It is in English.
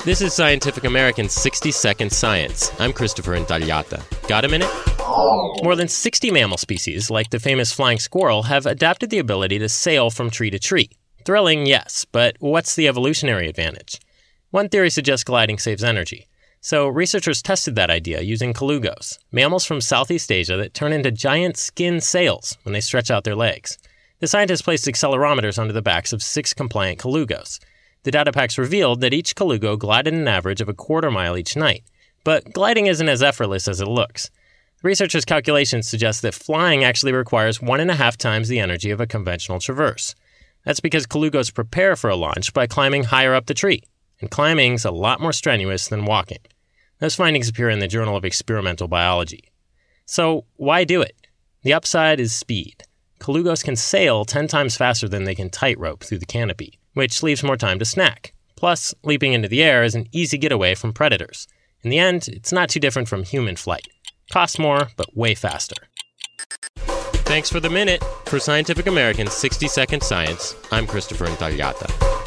This is Scientific American's 60-Second Science. I'm Christopher Intagliata. Got a minute? More than 60 mammal species, like the famous flying squirrel, have adapted the ability to sail from tree to tree. Thrilling, yes, but what's the evolutionary advantage? One theory suggests gliding saves energy. So researchers tested that idea using colugos, mammals from Southeast Asia that turn into giant skin sails when they stretch out their legs. The scientists placed accelerometers onto the backs of 6 compliant colugos. The data packs revealed that each colugo glided an average of a quarter mile each night. But gliding isn't as effortless as it looks. Researchers' calculations suggest that flying actually requires 1.5 times the energy of a conventional traverse. That's because colugos prepare for a launch by climbing higher up the tree. And climbing's a lot more strenuous than walking. Those findings appear in the Journal of Experimental Biology. So why do it? The upside is speed. Colugos can sail 10 times faster than they can tightrope through the canopy, which leaves more time to snack. Plus, leaping into the air is an easy getaway from predators. In the end, it's not too different from human flight. Costs more, but way faster. Thanks for the minute. For Scientific American's 60-Second Science, I'm Christopher Intagliata.